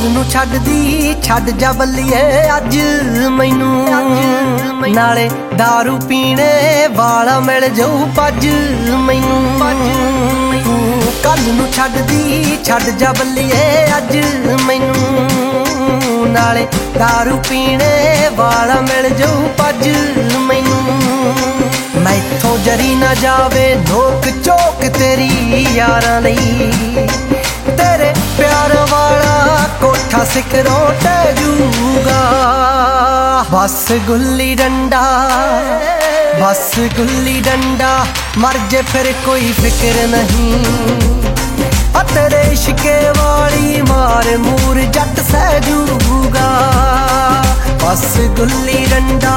ਨੂੰ ਛੱਡਦੀ ਛੱਡ ਜਾ ਬੱਲੀਏ ਅੱਜ ਮੈਨੂੰ, ਨਾਲੇ दारू ਪੀਣੇ ਵਾਲਾ ਮਿਲ ਜਾਊ ਪੱਜ ਮੈਨੂੰ। ਤੂੰ ਕੱਲ ਨੂੰ ਛੱਡਦੀ ਛੱਡ ਜਾ ਬੱਲੀਏ ਅੱਜ ਮੈਨੂੰ, ਨਾਲੇ दारू ਪੀਣੇ ਵਾਲਾ ਮਿਲ ਜਾਊ ਪੱਜ ਮੈਨੂੰ। ਮੈਥੋਂ ਜਰੀ ਨਾ ਜਾਵੇ ਨੋਕ ਝੋਕ ਤੇਰੀ ਯਾਰਾਂ ਲਈ, ਤੇਰੇ ਪਿਆਰ ਵਾਲਾ ਕੋਠਾ ਸਿਖਰੋਂ ਟਹਿ ਜੂਗਾ। ਬਸ ਗੁੱਲੀ ਡੰਡਾ, ਬਸ ਗੁੱਲੀ ਡੰਡਾ, ਮਰ ਜੇ ਫਿਰ ਕੋਈ ਫਿਕਰ ਨਹੀਂ। ਤੇਰੇ ਇਸ਼ਕੇ ਵਾਲੀ ਮਾਰ ਮੂਰ ਜੱਟ ਸਹਿ ਜੂਗਾ। ਬਸ ਗੁੱਲੀ ਡੰਡਾ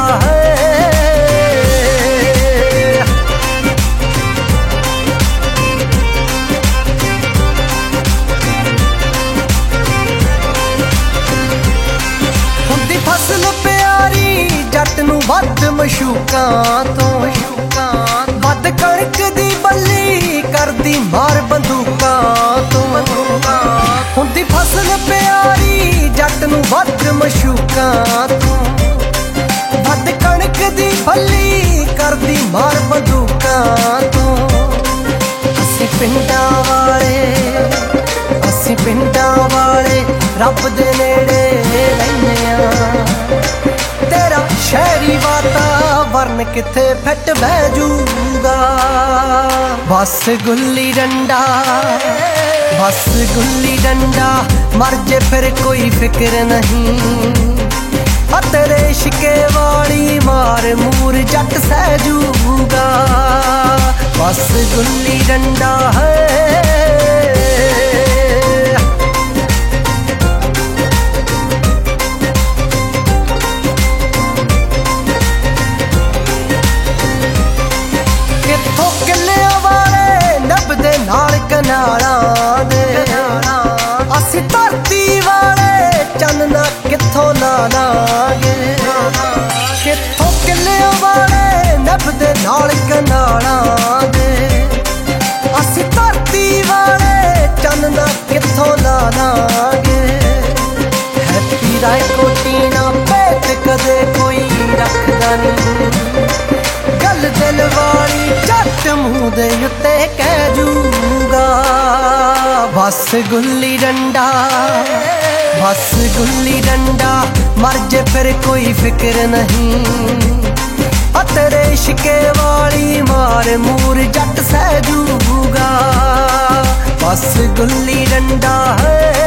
ਹੁੰਦੀ ਫਸਲ ਪਿਆਰੀ ਜੱਟ ਨੂੰ ਵੱਧ ਮਸ਼ੂਕਾਂ ਤੋਂ, ਵੱਧ ਕਣਕ ਦੀ ਬੱਲੀ ਕਰਦੀ ਮਾਰ ਬੰਦੂਕਾਂ ਤੋਂ। ਹੁੰਦੀ ਫਸਲ ਪਿਆਰੀ ਜੱਟ ਨੂੰ ਵੱਧ ਮਸ਼ੂਕਾਂ ਤੋਂ, ਵੱਧ ਕਣਕ ਦੀ ਬੱਲੀ ਕਰਦੀ ਮਾਰ ਬੰਦੂਕਾਂ ਤੋਂ। ਅਸੀਂ ਪਿੰਡਾਂ ਵਾਲੇ, ਅਸੀਂ ਪਿੰਡਾਂ ਵਾਲੇ ਰੱਬ ਦੇ ਨੇੜੇ ਰਹਿੰਦੇ ਆਂ। ਤੇਰਾ ਸ਼ਹਿਰੀ ਵਾਤਾਵਰਨ ਕਿੱਥੇ ਫਿੱਟ ਬਹਿ ਜੂਗਾ। ਬਸ ਗੁੱਲੀ ਡੰਡਾ, ਬਸ ਗੁੱਲੀ ਡੰਡਾ, ਮਰ ਜੇ ਫਿਰ ਕੋਈ ਫਿਕਰ ਨਹੀਂ। ਤੇਰੇ ਇਸ਼ਕੇ ਵਾਲੀ ਮਾਰ ਮੂਰ ਜੱਟ ਸਹਿ ਜੂਗਾ। ਬਸ ਗੁੱਲੀ ਡੰਡਾ ਕਿੱਥੋਂ ਕਿੱਲਿਆਂ ਵਾਲੇ ਨੱਭਦੇ ਨਾਲ ਕਨਾਲਾਂ ਦੇ, ਅਸੀਂ ਧਰਤੀ ਵਾਲੇ ਚਾਨਣਾ ਕਿੱਥੋਂ ਲਾ ਲਾਂਗੇ। ਕਿੱਥੋਂ ਕਿੱਲਿਆਂ ਵਾਲੇ ਨੱਭਦੇ ਨਾਲ ਕਨਾਲਾਂ ਦੇ, ਅਸੀਂ ਧਰਤੀ ਵਾਲੇ ਚਾਨਣਾ ਕਿੱਥੋਂ ਲਾ ਲਾਂਗੇ। ਹੈਪੀ ਰਾਏ ਕੋਟੀ ਨਾ ਭੇਤ ਕਦੇ ਕੋਈ ਰੱਖਦਾ ਨਹੀਂ, ਗੱਲ ਦਿਲ ਵਾਲੀ ਜੱਟ ਮੂੰਹ ਦੇ ਉੱਤੇ ਕਹਿ ਜੂਗਾ। ਬਸ ਗੁੱਲੀ ਡੰਡਾ, ਬਸ ਗੁੱਲੀ ਡੰਡਾ, ਮਰ ਜੇ ਫਿਰ ਕੋਈ ਫਿਕਰ ਨਹੀਂ। ਤੇਰੇ ਇਸ਼ਕੇ ਵਾਲੀ ਮਾਰ ਮੂਰ ਜੱਟ ਸਹਿ ਜੂਗਾ। ਬਸ ਗੁੱਲੀ ਡੰਡਾ